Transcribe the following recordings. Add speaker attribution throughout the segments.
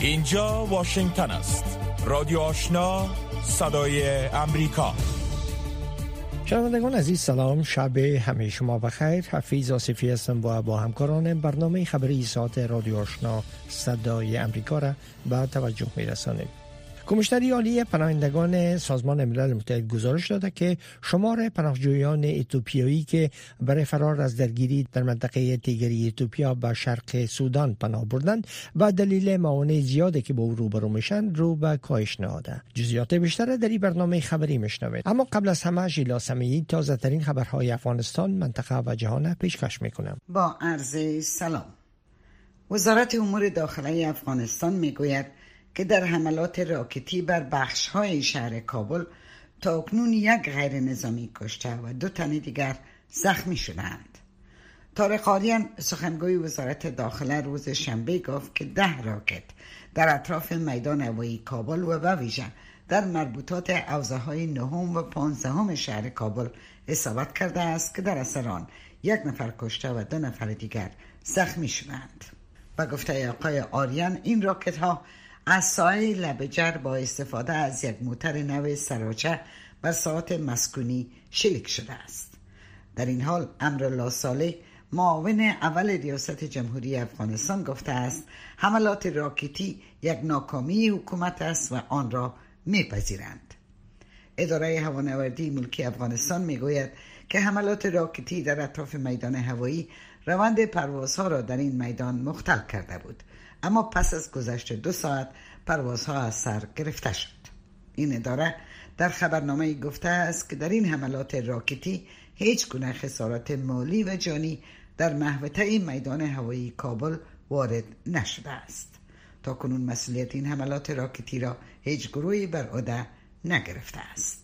Speaker 1: اینجا واشنگتن است. رادیو آشنا، صدای امریکا.
Speaker 2: شنوندگان عزیز سلام، شب همه شما بخیر. حفیظ آصفی هستم و با همکارانم برنامه خبری ساعت رادیو آشنا صدای امریکا را به توجه می‌رسانیم. کمیشنری عالی پناهندگان سازمان ملل متحد گزارش داده که شمار پناهجویان اتوپیایی که برای فرار از درگیری در منطقه تیگری اتوپیا به شرق سودان پناه بردند و دلیل معاونت زیادی که با او روبرو میشن رو به کاهش نهاده. جزئیات بیشتر در این برنامه خبری میشنوید. اما قبل از همه ژیلا سمیعی تازه ترین خبرهای افغانستان، منطقه و جهان پیشکش میکنم.
Speaker 3: با عرض سلام. وزارت امور داخلی افغانستان میگوید که در حملات راکتی بر بخش‌های شهر کابل تا اکنون یک غیر نظامی کشته و 2 تن دیگر زخمی شدند. طارق آریان سخنگوی وزارت داخله روز شنبه گفت که 10 راکت در اطراف میدان هوایی کابل و به ویژه در مربوطات حوزه‌های 9 و 15 شهر کابل اصابت کرده است که در اثر آن 1 نفر کشته و 2 نفر دیگر زخمی شدند. با گفته آقای آریان این راکت ها از ساحل لبجر با استفاده از یک موتر نو سراچه بر ساحات مسکونی شلیک شده است. در این حال امرالله صالح معاون اول ریاست جمهوری افغانستان گفته است حملات راکتی یک ناکامی حکومت است و آن را میپذیرند. اداره هوانوردی ملکی افغانستان میگوید که حملات راکتی در اطراف میدان هوایی روند پروازها را در این میدان مختل کرده بود، اما پس از گذشت 2 ساعت پروازها از سر گرفته شد. این اداره در خبرنامه گفته است که در این حملات راکتی هیچ گونه خسارات مالی و جانی در محوطه میدان هوایی کابل وارد نشده است. تا کنون مسئولیت این حملات راکتی را هیچ گروهی بر عهده نگرفته است.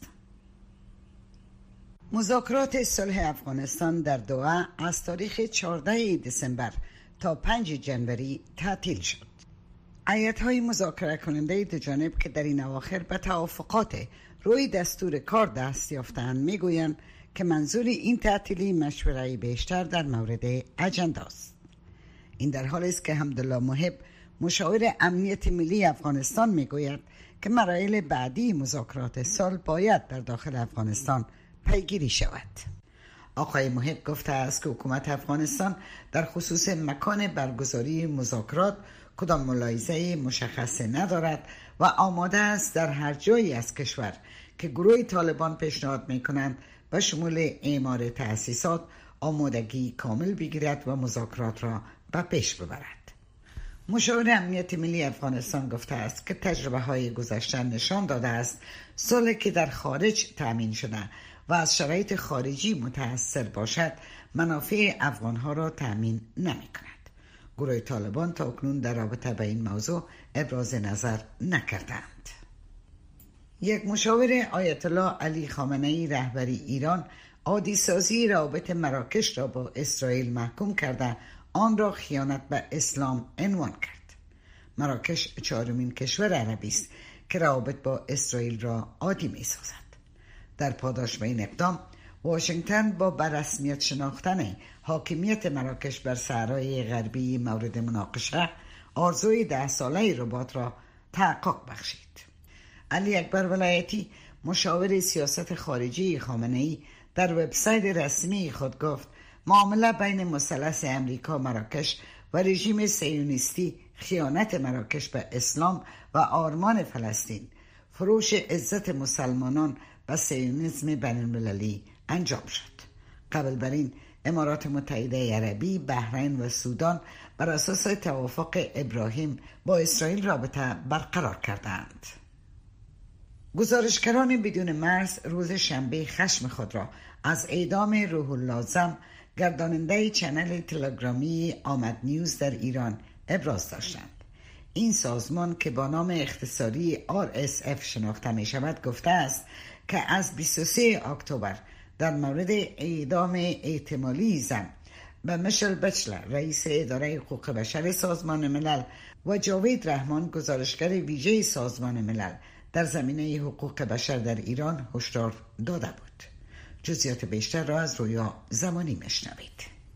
Speaker 3: مذاکرات صلح افغانستان در دوحه از تاریخ 14 دسامبر تا 5 جنوری تعطیل شد. هیئت‌های مذاکره کننده دو جانب که در این اواخر به توافقات روی دستور کار دست یافتند میگویند که منظور این تعطیلی مشوره‌ای بیشتر در مورد اجنده است. این در حالی است که حمدالله محب مشاور امنیت ملی افغانستان میگوید که مراحل بعدی مذاکرات صلح باید در داخل افغانستان پیگیری شود. آقای محب گفته است که حکومت افغانستان در خصوص مکان برگزاری مذاکرات کدام ملاحظه مشخص ندارد و آماده است در هر جایی از کشور که گروه طالبان پیشنهاد می‌کنند به شمول اعمار تأسیسات آمادگی کامل بگیرد و مذاکرات را به پیش ببرد. مشاور امنیت ملی افغانستان گفته است که تجربه‌های گذشته نشان داده است صلح که در خارج تأمین شده و از شرایط خارجی متأثر باشد منافع افغانها را تأمین نمی کند. گروه طالبان تا اکنون در رابطه با این موضوع ابراز نظر نکردند. یک مشاور آیت الله علی خامنه‌ای رهبری ایران عادی سازی روابط مراکش را با اسرائیل محکوم کرده آن را خیانت به اسلام عنوان کرد. مراکش 4مین کشور عربی است که روابط با اسرائیل را عادی می سازد. در پاداش به این اقدام واشنگتن با به رسمیت شناختن حاکمیت مراکش بر صحرای غربی مورد مناقشه آرزوی 10 ساله رباط را تحقق بخشید. علی اکبر ولایتی مشاور سیاست خارجی خامنه‌ای در وبسایت رسمی خود گفت معامله بین مثلث امریکا مراکش و رژیم صهیونیستی خیانت مراکش به اسلام و آرمان فلسطین، فروش عزت مسلمانان و صهیونیسم بین‌المللی انجام شد. قبل بر این امارات متحده عربی، بحرین و سودان بر اساس توافق ابراهیم با اسرائیل رابطه برقرار کردند. گزارشگران بدون مرز روز شنبه خشم خود را از اعدام روح الله زم، گرداننده چنل تلگرامی آمد نیوز در ایران ابراز داشتند. این سازمان که با نام اختصاری RSF شناخته می شود گفته است که از 23 اکتبر در مورد اعدام احتمالی زن و میشل بچلر رئیس اداره حقوق بشر سازمان ملل و جاوید رحمان گزارشگر ویژه سازمان ملل در زمینه حقوق بشر در ایران هشدار داده بود. جزئیات بیشتر را از رویا زمانی میشنوید.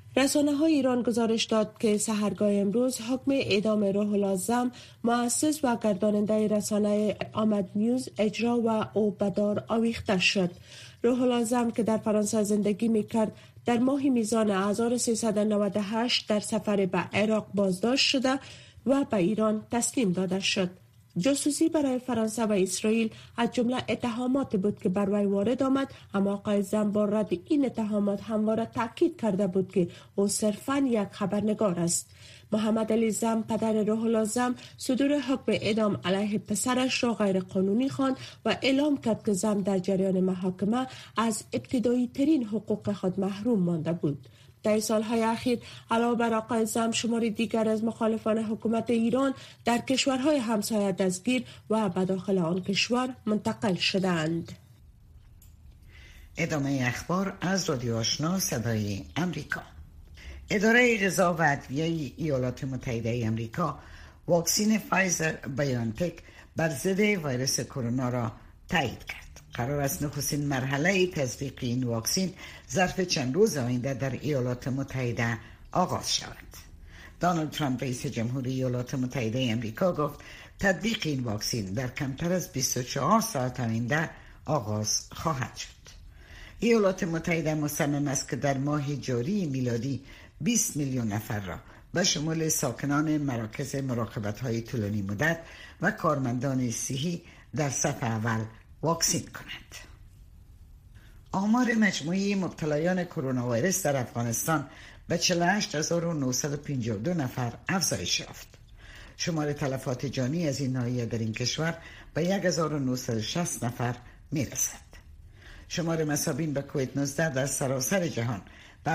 Speaker 4: رسانه‌های ایران گزارش داد که سحرگاه امروز حکم اعدام روح الله زم، مؤسس و گرداننده رسانه آمد نیوز، اجرا و او بدار آویخته شد. روح الله زم که در فرانسه زندگی می‌کرد، در ماه میزان 1398 در سفر به عراق بازداشت شده و به ایران تسلیم داده شد. جاسوسی برای فرانسه و اسرائیل از جمله اتهامات بود که بر وی وارد آمد، اما آقای زم با رد این اتهامات همواره تاکید کرده بود که او صرفاً یک خبرنگار است. محمد علی زم، پدر روح الله زم، صدور حکم اعدام علیه پسرش را غیر قانونی خواند و اعلام کرد که زم در جریان محاکمه از ابتدایی ترین حقوق خود محروم مانده بود. در سالهای اخیر علاوه بر آقای زم، شمار دیگر از مخالفان حکومت ایران در کشورهای همسایه دستگیر و به داخل آن کشور منتقل شدند.
Speaker 3: ادامه اخبار از رادیو آشنا صدای امریکا. اداره غذا و ادویه ایالات متحده امریکا واکسن فایزر بایونتک بر ضد ویروس کرونا را تایید کرد. قرار است نخستین مرحله تزریق این واکسن ظرف چند روز آینده در ایالات متحده آغاز شود. دونالد ترامپ رئیس جمهوری ایالات متحده امریکا گفت تطبیق این واکسن در کمتر از 24 ساعت آینده آغاز خواهد شد. ایالات متحده مصمم است که در ماه جاری میلادی 20 میلیون نفر را به شمول ساکنان مراکز مراقبت‌های طولانی مدت و کارمندان صحی در صف اول واکسین کند. آمار مجموعی مبتلایان کرونا ویروس در افغانستان به 48952 نفر افزایش یافت. شمار تلفات جانی از این ناحیه در این کشور به 1960 نفر میرسد. شمار مصابین به کووید 19 در سراسر جهان به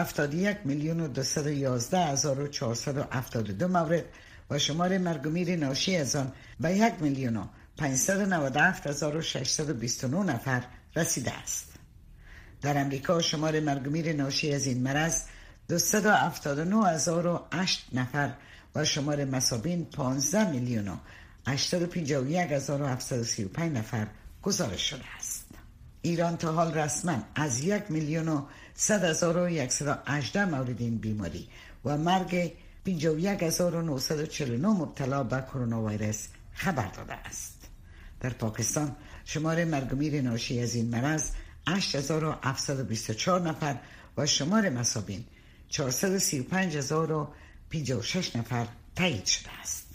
Speaker 3: 71,211,472 مورد و شمار مرگ و میر ناشی از آن به 1,597,629 نفر رسیده است. در امریکا شمار مرگ و میر ناشی از این مرض 279,008 نفر و شمار مصابین 15,851,735 نفر گزارش شده است. ایران تا حال رسما از 1,100,118 مورد این بیماری و مرگ 51,949 مبتلا به کرونا ویروس خبر داده است. در پاکستان شمار مرگ و میر ناشی از این مرض 8,724 نفر و شمار مصابین 435,056 نفر تایید شده است.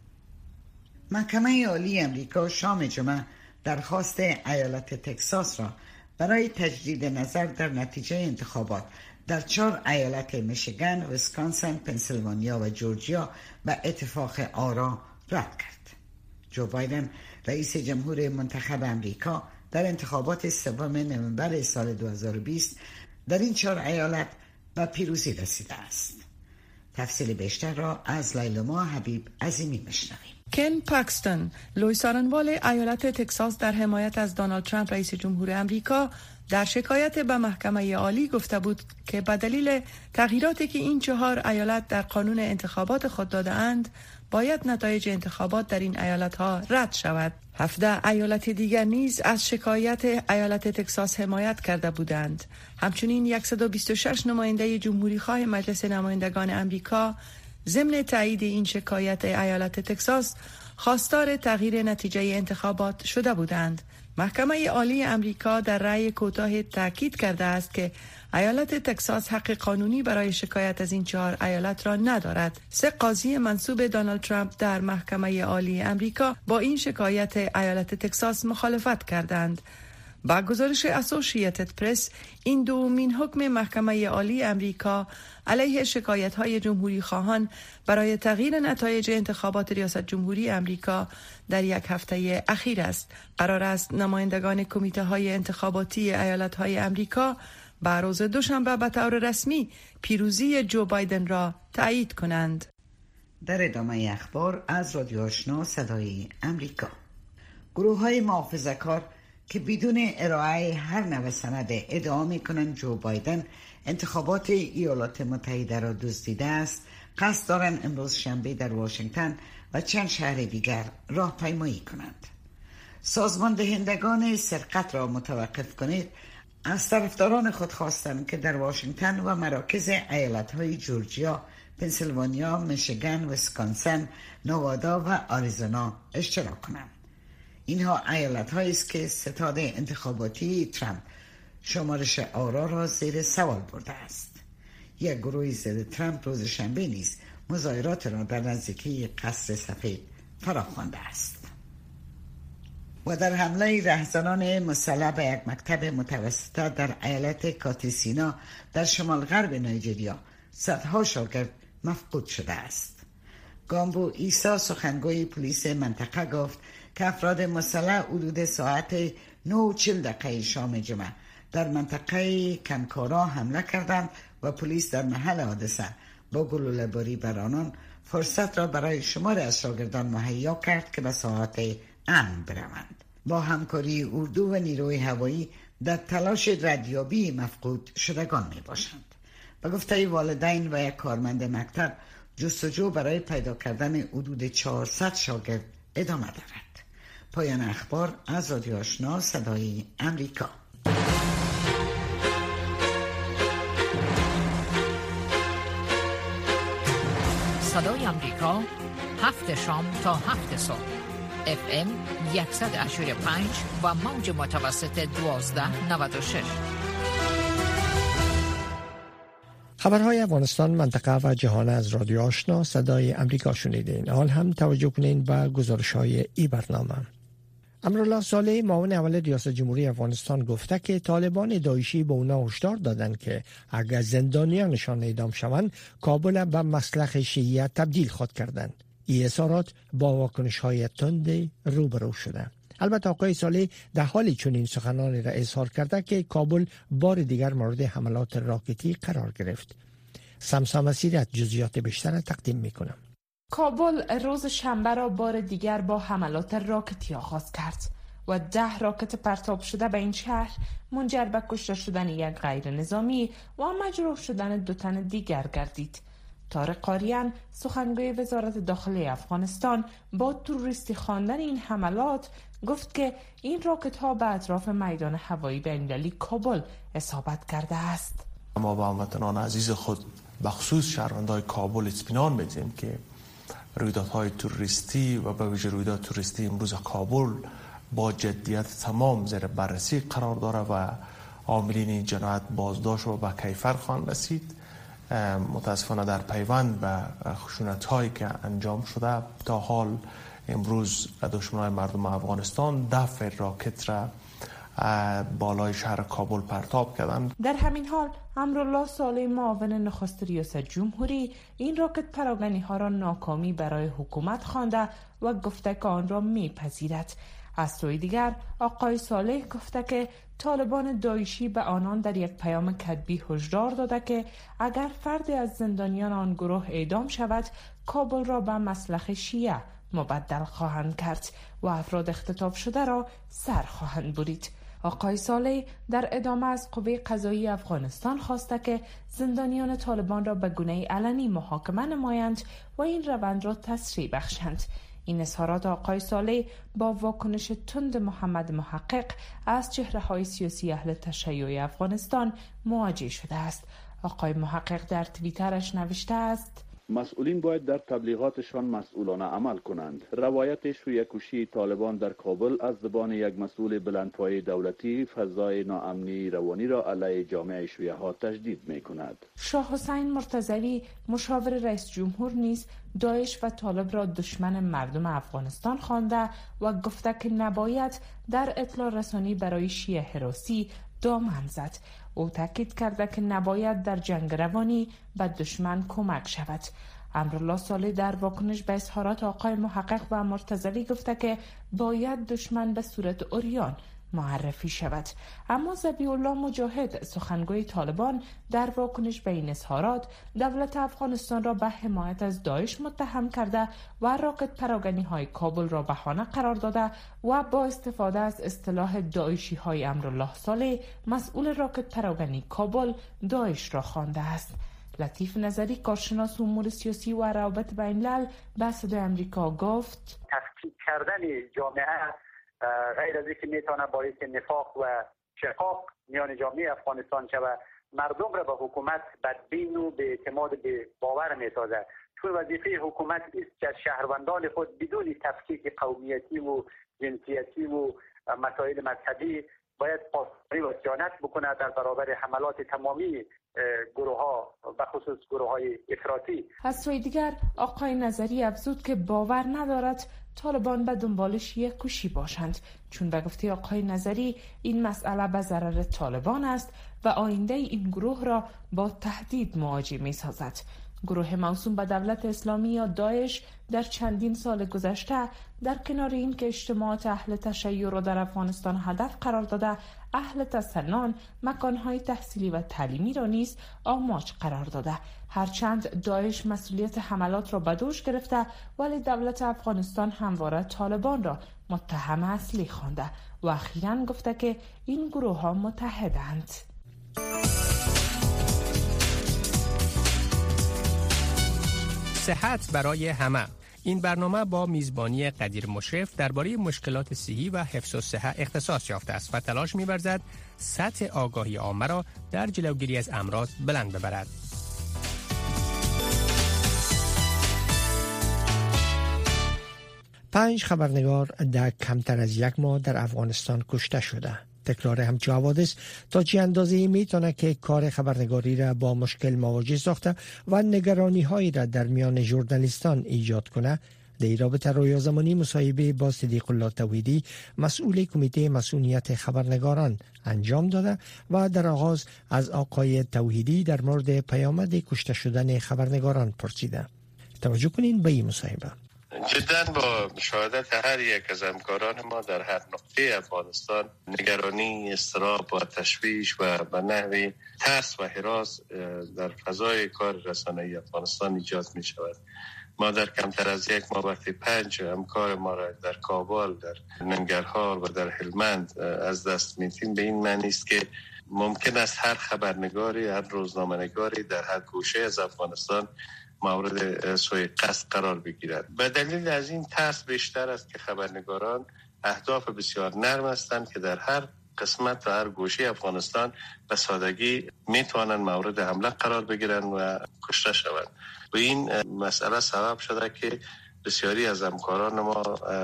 Speaker 3: محکمه عالی امریکا شام جمعه درخواست ایالت تگزاس را برای تجدید نظر در نتیجه انتخابات در 4 ایالت میشیگان، ویسکانسن، پنسیلوانیا و جورجیا به اتفاق آرا رد کرد. جو بایدن رئیس جمهور منتخب امریکا در انتخابات 3 نوامبر سال 2020 در این 4 ایالت به پیروزی رسیده است. تفصیل بیشتر را از لیلا حبیب عظیمی میشنویم.
Speaker 5: کن پاکستون، لویسارنوال ایالت تگزاس در حمایت از دونالد ترامپ رئیس جمهور امریکا در شکایت به محکمه عالی گفته بود که به دلیل تغییراتی که این 4 ایالت در قانون انتخابات خود داده‌اند باید نتایج انتخابات در این ایالت‌ها رد شود. 17 ایالت دیگر نیز از شکایت ایالت تگزاس حمایت کرده بودند. همچنین 126 نماینده جمهوری‌خواه مجلس نمایندگان امریکا ضمن تایید این شکایت ایالت تگزاس خواستار تغییر نتیجه انتخابات شده بودند. محکمه عالی امریکا در رأی کوتاه تاکید کرده است که ایالت تگزاس حق قانونی برای شکایت از این 4 ایالت را ندارد. 3 قاضی منصوب دونالد ترامپ در محکمه عالی امریکا با این شکایت ایالت تگزاس مخالفت کردند. با گزارش اسوسییتد پرس، این دومین حکم محکمه عالی امریکا علیه شکایت‌های جمهوری خواهان برای تغییر نتایج انتخابات ریاست جمهوری امریکا در یک هفته اخیر است. قرار است نمایندگان کمیته‌های انتخاباتی ایالت‌های امریکا به روز دوشنبه به طور رسمی پیروزی جو بایدن را تایید کنند.
Speaker 3: در ادامه اخبار از رادیو آشنا صدای امریکا، گروه‌های محافظه‌کار که بدون ارائه هر نوع سند ادعا می‌کنند جو بایدن انتخابات ایالات متحده را دزدیده است، قصد دارند امروز شنبه در واشنگتن و چند شهر دیگر راهپیمایی کنند. سازمان دهندگان سرقت را متوقف کنید از طرفداران خود خواستند که در واشنگتن و مراکز ایالت‌های جورجیا، پنسیلوانیا، میشیگان، ویسکانسن، نوادا و آریزونا اشتراک کنند. اینها ایالت‌هایی است که ستاد انتخاباتی ترامپ شمارش آرا را زیر سوال برده است. یک گروه ضد ترامپ روز شنبه نیز مظاهرات را در نزدیکی قصر سفید فراخوانده است. و در حمله رهزنان مسلح به یک مکتب متوسطه در ایالت کاتیسینا در شمال غرب نایجریا صدها شاگرد مفقود شده است. گامبو عیسی سخنگوی پلیس منطقه گفت که افراد مسلح حدود ساعت 9:40 شام جمعه در منطقه کنکارا حمله کردند و پلیس در محل حادثه با گلوله‌باری بر آنان فرصت را برای شماری از شاگردان مهیا کرد که به ساحات امن بروند. با همکاری اردو و نیروی هوایی در تلاش ردیابی مفقود شدگان می باشند. به گفته والدین و یک کارمند مکتب، جستجو برای پیدا کردن حدود 400 شاگرد ادامه دارد. پایان اخبار از رادیو آشنا صدای امریکا.
Speaker 6: صدای امریکا 7 شام تا 7 صبح FM 185 و موج متوسط 1296.
Speaker 2: خبرهای افغانستان، منطقه و جهان از رادیو آشنا صدای امریکا شنیدین. حال هم توجه کنین به گزارش‌های این برنامه. امرالله صالح، معاون اول ریاست جمهوری افغانستان، گفته که طالبان داعشی به اونا هشدار دادند که اگر زندانیانشان اعدام شوند، کابل به مسلخ شیعه تبدیل خود کردند. این اظهارات با واکنش‌های تند روبرو شده. البته آقای صالح در حالی چنین سخنانی را اظهار کرده که کابل بار دیگر مورد حملات راکتی قرار گرفت. سمسا مسیرت جزئیات بیشتر تقدیم میکنم.
Speaker 7: کابل روز شنبه را بار دیگر با حملات راکتی آغاز کرد و 10 راکت پرتاب شده به این شهر منجر به کشته شدن یک غیر نظامی و مجروح شدن 2 تن دیگر گردید. طارق قاریان، سخنگوی وزارت داخلی افغانستان، با تروریستی خواندن این حملات گفت که این راکت ها به اطراف میدان هوایی بین‌المللی کابل اصابت کرده است.
Speaker 8: ما با هموطنان عزیز خود بخصوص شهروندان کابل اطمینان میدیم که رویدادهای تروریستی و به ویژه رویداد تروریستی امروز کابل با جدیت تمام زیر بررسی قرار داره و عاملین این جنایت بازداشت و به کیفر خواهند رسید. متاسفانه در پیوند به خشونت‌هایی که انجام شده تا حال امروز دشمنان مردم افغانستان دفع راکت را بالای شهر کابل پرتاب کردند.
Speaker 7: در همین حال امرالله صالح، معاون نخست ریاست جمهوری، این راکت پراگنی ها را ناکامی برای حکومت خوانده و گفته که آن را میپذیرد. از سوی دیگر آقای صالح گفته که طالبان داعشی به آنان در یک پیام کتبی هشدار داده که اگر فردی از زندانیان آن گروه اعدام شود، کابل را به مسلخ شیعه مبدل خواهند کرد و افراد اختطاف شده را سر خواهند برید. آقای صالح در ادامه از قوه قضایی افغانستان خواسته که زندانیان طالبان را به گونه علنی محاکمه نمایند و این روند را تسریع بخشند. این اظهارات آقای صالح با واکنش تند محمد محقق از چهره‌های سیاسی اهل تشیع افغانستان مواجه شده است. آقای محقق در توییترش نوشته است:
Speaker 9: مسئولین باید در تبلیغاتشان مسئولانه عمل کنند. روایت شیعه‌کشی طالبان در کابل از زبان یک مسئول بلندپایه دولتی فضای ناامنی روانی را علیه جامعه شیعه ها تجدید می کند.
Speaker 7: شاه حسین مرتضوی، مشاور رئیس جمهور، نیز داعش و طالب را دشمن مردم افغانستان خوانده و گفته که نباید در اطلاع رسانی برای شیعه هراسی دامن زد. او تاکید کرده که نباید در جنگ روانی به دشمن کمک شود. امرالله صالح در واکنش به اظهارات آقای محقق و مرتضوی گفته که باید دشمن به صورت عریان معرفی شود. اما ذبیح الله مجاهد، سخنگوی طالبان، در واکنش به این اظهارات دولت افغانستان را به حمایت از داعش متهم کرده و راکت پراگنی های کابل را بهانه قرار داده و با استفاده از اصطلاح داعشی های امرالله صالح، مسئول راکت پراگنی کابل، داعش را خوانده است. لطیف نظری، کارشناس امور سیاسی و روابط بین‌الملل، به صدای آمریکا گفت:
Speaker 10: تفکیک کردن جامعه غیر از اینکه میتونه باعث نفاق و شقاق میان جامعه افغانستان شود، مردم را به حکومت بدبین و به اعتماد به باور می‌سازد. چون وظیفه حکومت است که شهروندان خود بدون تفکیک قومیتی و جنسیتی و مسائل مذهبی باید پاسداری و صیانت بکنه در برابر حملات تمامی گروه‌ها و خصوص گروه‌های افراطی.
Speaker 7: از سوی دیگر آقای نظری افزود که باور ندارد طالبان به دنبال شیعه کشی باشند، چون به گفته آقای نظری این مسئله به ضرر طالبان است و آینده این گروه را با تهدید مواجه می‌سازد. گروه موسوم به دولت اسلامی یا داعش در چندین سال گذشته در کنار این که اجتماعات اهل تشیع را در افغانستان هدف قرار داده، اهل تسنن مکانهای تحصیلی و تعلیمی را نیز آماج قرار داده. هرچند داعش مسئولیت حملات را به دوش گرفته، ولی دولت افغانستان همواره طالبان را متهم اصلی خوانده و اخیراً گفته که این گروه ها متحدند.
Speaker 11: صحت برای همه. این برنامه با میزبانی قدیر مشرف درباره مشکلات صحی و حفظ الصحه اختصاص یافته است و تلاش می‌ورزد سطح آگاهی عامه را در جلوگیری از امراض بلند ببرد.
Speaker 2: پنج خبرنگار در کمتر از یک ماه در افغانستان کشته شده. تکرار همچو حوادث تا چه اندازه میتونه که کار خبرنگاری را با مشکل مواجه ساخته و نگرانی هایی را در میان ژورنالیستان ایجاد کنه. در رابطه رویا زمانی مصاحبه با صدیق الله توحیدی مسئول کمیته مسئولیت خبرنگاران انجام داده و در آغاز از آقای توحیدی در مورد پیامد کشته شدن خبرنگاران پرسیده. توجه کنین به این مصاحبه.
Speaker 12: جدا با مشاهدت هر یک از همکاران ما در هر نقطه افغانستان نگرانی، اضطراب و تشویش و به نحوی ترس و هراس در فضای کار رسانه‌ای افغانستان ایجاد می شود. ما در کمتر از یک ماه وقتی 5 همکار ما را در کابل، در ننگرهار و در هلمند از دست میدیم، به این معنی است که ممکن است هر خبرنگاری، هر روزنامه‌نگاری در هر گوشه از افغانستان مورد سوء قصد قرار بگیرد. به دلیل از این ترس بیشتر است که خبرنگاران اهداف بسیار نرم هستند که در هر قسمت و هر گوشه افغانستان به سادگی میتوانند مورد حمله قرار بگیرند و کشته شوند. و این مسئله سبب شده که بسیاری از همکاران ما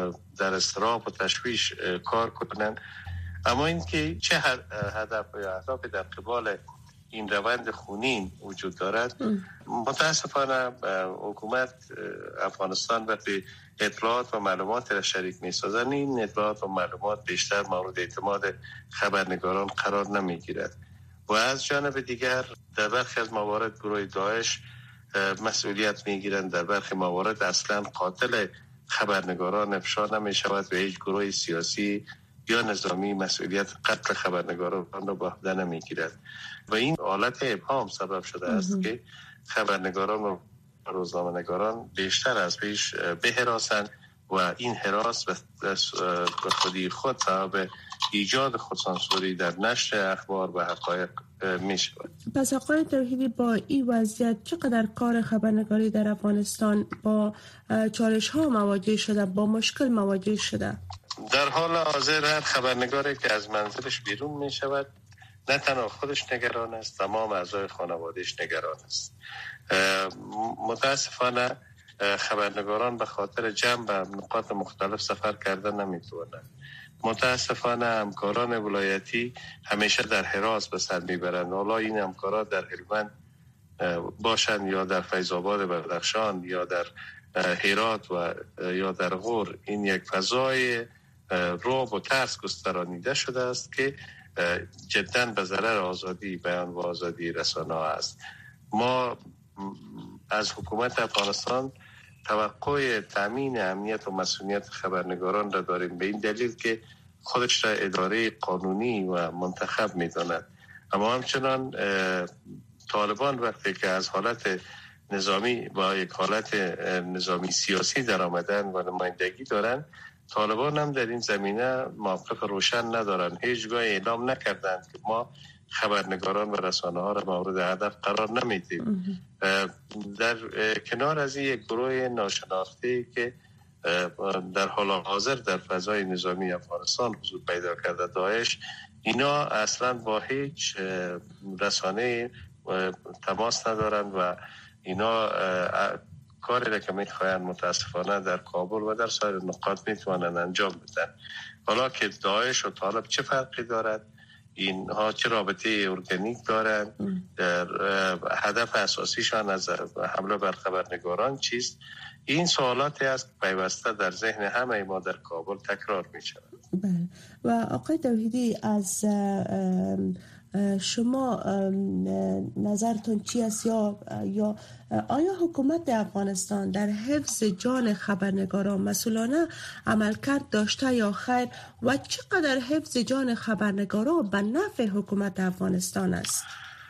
Speaker 12: در اضطراب و تشویش کار کنند. اما اینکه چه هدف یا اهداف در قبال این روند خونین وجود دارد، متاسفانه حکومت افغانستان وقتی اطلاعات و معلومات را شریک می‌سازد، این اطلاعات و معلومات بیشتر مورد اعتماد خبرنگاران قرار نمی‌گیرد و از جانب دیگر در برخی از موارد گروه داعش مسئولیت می‌گیرند، در برخی موارد اصلا قاتل خبرنگاران افشا نمی‌شود و هیچ گروه سیاسی یا نظامی مسئولیت قتل خبرنگاران را به عهده نمی‌گیرد و این حالت ابهام سبب شده است که خبرنگاران و روزنامه‌نگاران بیشتر از پیش بهراسند و این هراس به خودی خود سبب ایجاد خودسانسوری در نشر اخبار و حقایق می شود.
Speaker 4: پس آقای توحیدی، با این وضعیت چقدر کار خبرنگاری در افغانستان با چالش ها مواجه شده، با مشکل مواجه شده؟
Speaker 12: در حال حاضر هر خبرنگاری که از منزلش بیرون می شود نه تنها خودش نگران است، تمام اعضای خانوادهش نگران است. متاسفانه خبرنگاران به خاطر جمع به نقاط مختلف سفر کردن نمیتونند. متاسفانه همکاران ولایتی همیشه در هراس به سر میبرند. حالا این همکاران در هلمند باشند یا در فیض آباد بدخشان یا در هرات و یا در غور، این یک فضای رعب و ترس گسترانیده شده است که جدا به ضرر آزادی بیان و آزادی رسانه است. ما از حکومت افغانستان توقع تامین امنیت و مسئولیت خبرنگاران را داریم، به این دلیل که خودش را اداره قانونی و منتخب می‌داند. اما همچنان طالبان وقتی که از حالت نظامی با یک حالت نظامی سیاسی در آمدن و نمایندگی دارند، طالبان هم در این زمینه موقف روشن ندارند. هیچگاه اعلام نکردند که ما خبرنگاران و رسانه ها را مورد هدف قرار نمیدیم. در کنار از این یک گروه ناشناخته که در حال حاضر در فضای نظامی افغانستان حضور پیدا کرده، داعش، اینا اصلا با هیچ رسانه تماس ندارند و اینا کاری را که میخواهند متاسفانه در کابل و در سایر نقاط میتوانند انجام بدن. حالا که داعش و طالب چه فرقی دارد، اینها چه رابطه ارگانیک دارند، هدف اساسیشان از حمله بر خبرنگاران چیست، این سوالاتی است که پیوسته در ذهن همه ما در کابل تکرار می شود.
Speaker 4: بله. و آقای توحیدی، از شما نظرتون چی است یا آیا حکومت افغانستان در حفظ جان خبرنگاران مسئولانه عملکرد داشته یا خیر و چقدر حفظ جان خبرنگاران به نفع حکومت افغانستان است؟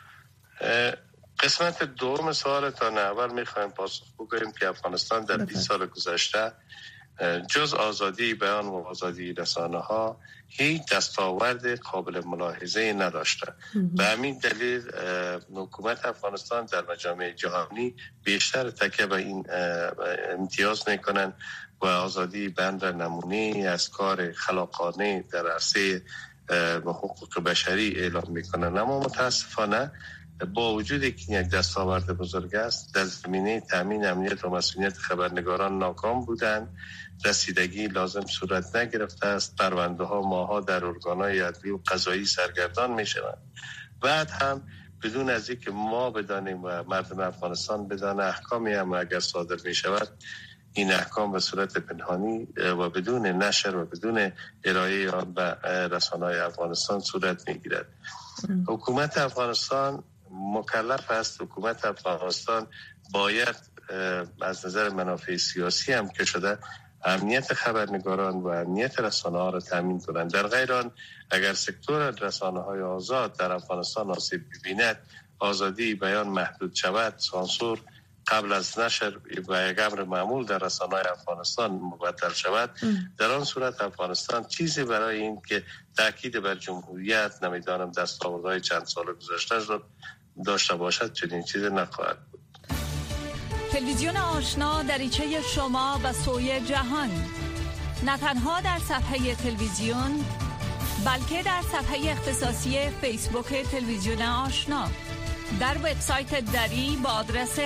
Speaker 12: قسمت دوم سوالتان اول میخوایم پاسخ بگوییم که افغانستان در 20 سال گذشته جز آزادی بیان و آزادی رسانه ها هیچ دستاورد قابل ملاحظه نداشته. به همین دلیل حکومت افغانستان در مجامع جهانی بیشتر تکیه به این امتیاز میکنن و آزادی بیان را نمونه از کار خلاقانه در عرصه حقوق بشری اعلام میکنن. اما متاسفانه با وجودی که یک دستاورد بزرگ است، در زمینه تامین امنیت و مسئولیت خبرنگاران ناکام بودند، رسیدگی لازم صورت نگرفته است، پرونده ها ماها در ارگان‌های عدلی و قضایی سرگردان می شوند. بعد هم بدون از اینکه ما بدانیم و مردم افغانستان بدانه، احکامی هم اگر صادر می شود، این احکام به صورت پنهانی و بدون نشر و بدون ارائه آن به رسانه‌های افغانستان صورت می گیرد. حکومت افغانستان مکلف است. حکومت افغانستان باید از نظر منافع سیاسی هم که شده امنیت خبرنگاران و امنیت رسانه‌ها را تامین کنند. در غیر آن اگر سکتور رسانه‌های آزاد در افغانستان آسیب ببیند، آزادی بیان محدود شود، سانسور قبل از نشر و یک امر معمول در رسانه‌های افغانستان مبدل شود، در آن صورت افغانستان چیزی برای این که تاکید بر جمهوریت نمیدانم دستاوردهای چند سال گذشته داشته باشد، چنین چیزی نخواهد بود.
Speaker 13: تلویزیون آشنا دریچه شما و سوی جهان، نه تنها در صفحه تلویزیون بلکه در صفحه اختصاصی فیسبوک تلویزیون آشنا، در وبسایت دری با آدرس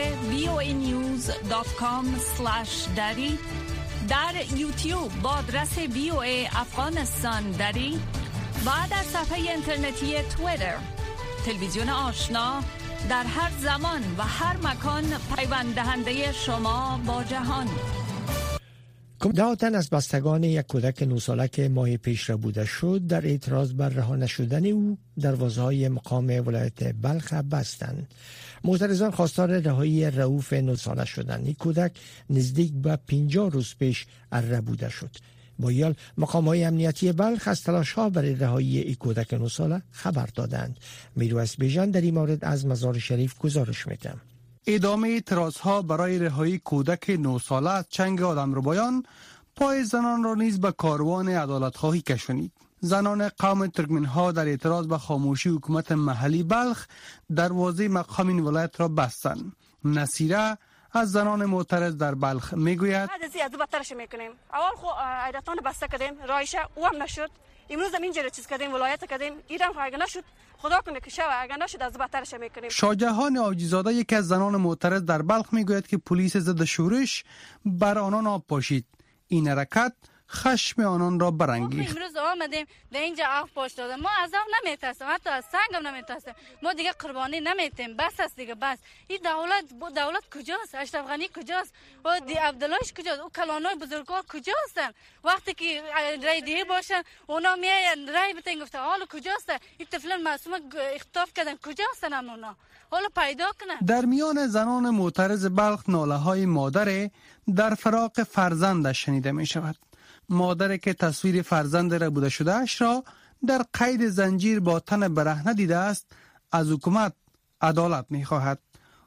Speaker 13: voanews.com/dari، در یوتیوب با آدرس VOA افغانستان دری و در صفحه اینترنتی توییتر. تلویزیون آشنا در هر زمان و هر مکان پیوند دهنده شما با جهان.
Speaker 2: ده تن از بستگان یک کودک 9 ساله که ماه پیش ربوده شد در اعتراض بر رها نشدن او دروازه‌های مقام ولایت بلخ بستند. معترضان خواستار رهایی رؤوف 9 ساله شدند. این کودک نزدیک به 50 روز پیش ربوده شد. با این حال مقام‌های امنیتی بلخ از تلاش‌ها برای رهایی این کودک 9 ساله خبر دادند. میرویس بیژن در این مورد از مزار شریف گزارش می‌دهد.
Speaker 14: ادامه اعتراضها برای رهایی کودک 9 ساله از چنگ آدمربایان پای زنان را نیز به کاروان عدالت‌خواهی کشانید. زنان قوم ترکمن‌ها در اعتراض به خاموشی حکومت محلی بلخ دروازه مقام این ولایت را بستند. نصیره از زنان معترض در بلخ میگوید
Speaker 15: بعد از این بدترش میکنیم. اول خو ایرتان بسته کردیم، رایشه او هم نشد. امروز هم اینجوری چیز کردیم، ولایت کردیم، ایران اگه نشد خدا کنه که شب اگه نشد از بدترش میکنیم.
Speaker 14: شاهجهان عاجیزاده یکی از زنان معترض در بلخ میگوید که پلیس ضد شورش بر آنان آب پاشید. این حرکت خشم آنان را برانگیخت.
Speaker 15: امروز آمدیم در اینجا آب پاش دادن، ما از آب نمیترسیم، حتی از سنگ هم نمیترسیم، ما دیگه قربانی نمیتیم، بس است دیگه بس. این دولت کجاست؟ اشرف غنی کجاست؟ و دی عبداللهش کجاست؟ او کلانای بزرگوار کجاستن؟ وقتی که رای دیه باشن اونا میاین رای بتن، گفته حالا کجاست؟ این طفلان معصوم اختطاف کردن، کجاستن اونا؟ حالا پیدا کنن. در میان زنان معترض بلخ ناله های مادر در فراق فرزندش شنیده می شود. مادری که تصویر فرزند ربوده شده اش را در قید زنجیر با تن برهنه دیده است، از حکومت عدالت می خواهد.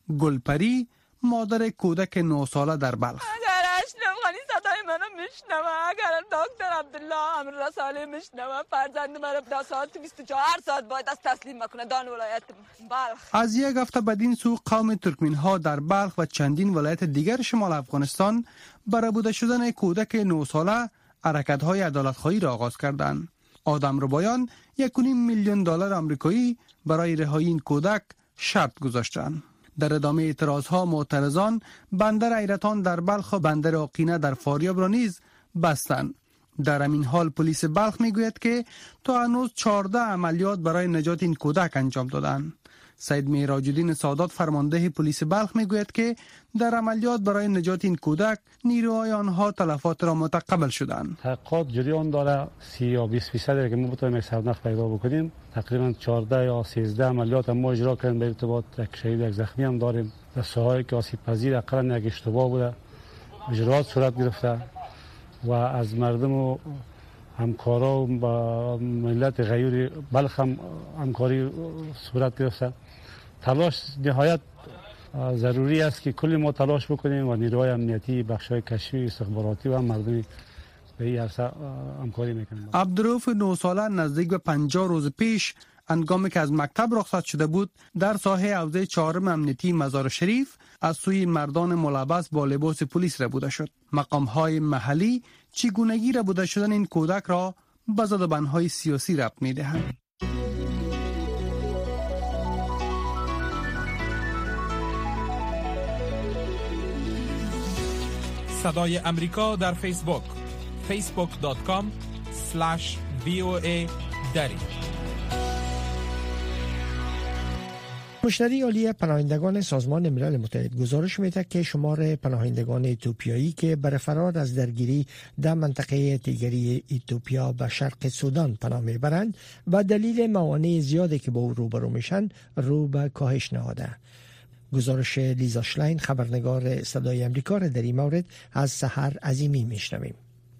Speaker 15: گلپری مادر کودک 9 ساله در بلخ:
Speaker 16: اگر اشرف غنی صدای منو میشنوه، اگر دکتر عبدالله امر رساله میشنوه، فرزند من در ساعت 24 ساعت باید از تسلیم کنه دان ولایت بلخ. از یک هفته بدین سو قوم ترکمن‌ها در بلخ و چندین ولایت دیگر شمال افغانستان برای ربوده شدن کودک 9 ساله حرکت‌های عدالت‌خواهی را آغاز کردند.
Speaker 14: آدمربایان 1.5 میلیون دلار آمریکایی برای رهایی این کودک شرط گذاشتند. در ادامه اعتراضها معترضان بندر حیرتان در بلخ و بندر آقینه در فاریاب را نیز بستند. در همین حال پلیس بلخ میگوید که تا هنوز 14 عملیات برای نجات این کودک انجام دادند. سید معراج‌الدین سادات فرمانده پلیس بلخ میگوید که در عملیات برای نجات این کودک نیروهای آنها تلفات را متقبل شدند.
Speaker 17: تحقیقات جریان داره 30 یا 20% که ما بتوانیم یک سرنخ پیدا بکنیم. تقریبا 14 یا 13 عملیات ما اجرا کردیم به ارتباط یک شهید یک زخمی هم داریم. در ساحه‌ای که آسیب پذیر اقلا یک اشتباه بوده اجراات صورت گرفته و از مردم و همکارا با ملت غیور بلخ هم همکاری صورت گرفته. تلاش نهایت ضروری است که کلی ما تلاش بکنیم و نیروهای امنیتی، بخش‌های کشفی، استخباراتی و مردمی به این عرصه همکاری میکنیم.
Speaker 14: عبدالرؤوف 9 ساله نزدیک به 50 روز پیش هنگامی که از مکتب رخصت شده بود در ساحه حوزه 4 امنیتی مزار شریف از سوی مردان ملبس با لباس پلیس ربوده شد. مقام‌های محلی چگونگی ربوده شدن این کودک را به زدبان‌های سیاسی ربط می‌دهند.
Speaker 1: صدای امریکا در فیسبوک facebook.com/VOA دری.
Speaker 2: مشتری عالی پناهندگان سازمان ملل متحد گزارش می‌دهد که شمار پناهندگان اتیوپیایی که برای فرار از درگیری در منطقه تیگری اتیوپیا به شرق سودان پناه میبرند و دلیل موانع زیادی که با او روبرو میشن رو به کاهش نهاده. گزارش لیزا شلاین خبرنگار صدای امریکا را در این مورد از سحر عظیمی میشنویم.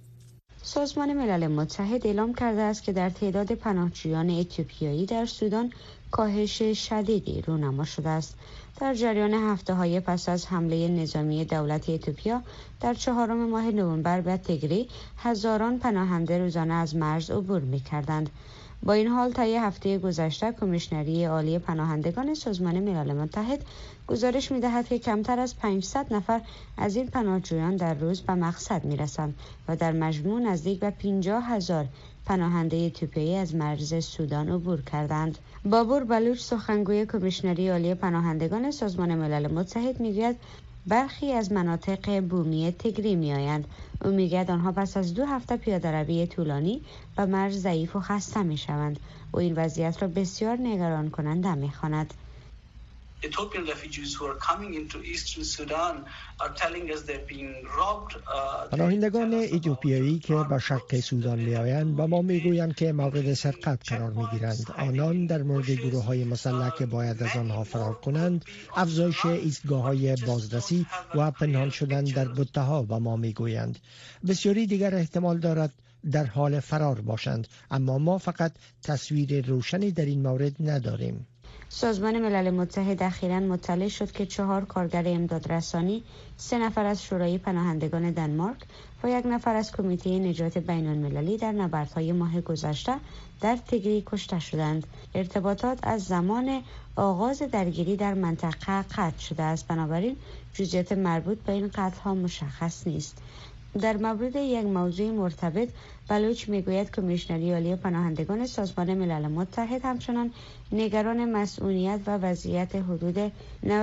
Speaker 18: سازمان ملل متحد اعلام کرده است که در تعداد پناهجویان اتیوپیایی در سودان کاهش شدیدی رونما شده است. در جریان هفته‌های پس از حمله نظامی دولت اتیوپیا در 4 ماه نوامبر به تیگری هزاران پناهنده روزانه از مرز عبور می‌کردند. با این حال طی هفته گذشته کمیشنری عالی پناهندگان سازمان ملل متحد گزارش می‌دهد که کمتر از 500 نفر از این پناهجویان در روز به مقصد می‌رسند و در مجموع نزدیک به 50,000 پناهنده اتیوپیایی از مرز سودان عبور کردند. بابور بلوچ سخنگوی کمیشنری عالی پناهندگان سازمان ملل متحد میگوید برخی از مناطق بومی تیگری میآیند. او میگوید آنها پس از 2 هفته پیاده‌روی طولانی به مرز ضعیف و خسته میشوند. او این وضعیت را بسیار نگران کننده میخواند.
Speaker 19: Ethiopian refugees who are coming into eastern Sudan are telling us they're being robbed.
Speaker 2: پناهندگان اتیوپیایی که به شرق سودان میآیند به ما میگویند که مورد سرقت قرار میگیرند. آنان در مورد گروه‌های مسلح که باید از آنها فرار کنند، افزایش ایستگاه‌های بازرسی و پنهان شدن در بته‌ها به ما میگویند. بسیاری دیگر احتمال دارد در حال فرار باشند، اما ما فقط تصویر روشنی در این مورد نداریم.
Speaker 18: سازمان ملل متحد اخیراً مطلع شد که 4 کارگر امدادرسانی، 3 نفر از شورای پناهندگان دانمارک و 1 نفر از کمیته نجات بین‌المللی در نبردهای ماه گذشته در تیگری کشته شدند. ارتباطات از زمان آغاز درگیری در منطقه قطع شده است، بنابراین جزئیات مربوط به این قطع‌ها مشخص نیست. در مورد یک موضوع مرتبط بلوچ میگوید کمیشنری عالی پناهندگان سازمان ملل متحد همچنان نگران مسئولیت و وضعیت حدود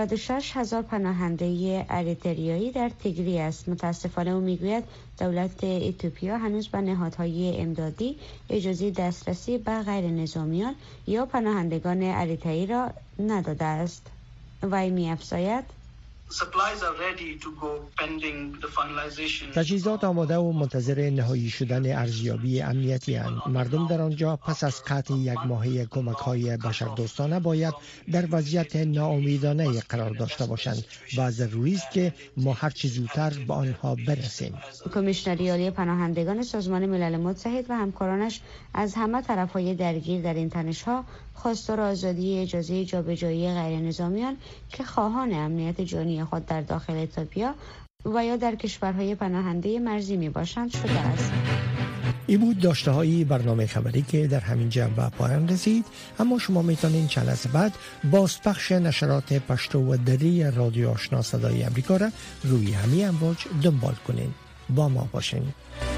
Speaker 18: 96,000 پناهنده اریتریایی در تیگری است. متاسفانه او میگوید دولت اتیوپیا هنوز به نهادهای امدادی اجازه دسترسی به غیر نظامیان یا پناهندگان اریتریایی را نداده است. وی می‌افزاید
Speaker 2: تجهیزات آماده و منتظر نهایی شدن ارزیابی امنیتی اند. مردم در آنجا پس از قطع 1 ماهه کمک‌های بشردوستانه باید در وضعیت ناامیدانه قرار داشته باشند و ضروری است که ما هر چه زودتر به آنها برسیم.
Speaker 18: کمیشنری عالی پناهندگان سازمان ملل متحد و همکارانش از همه طرف‌های درگیر در این تنش‌ها خواستار آزادی اجازه جابجایی غیر نظامیان که خواهان امنیت جانی خود در داخل اتیوپیا و یا در کشورهای پناهنده مرزی می باشند شده است.
Speaker 2: این بود داشته‌های برنامه خبری که در همین جا به پایان رسید، اما شما میتونید چند لحظه بعد بازپخش نشرات پشتو و دری رادیو آشنا صدای امریکا را روی همین امواج دنبال کنین. با ما باشین.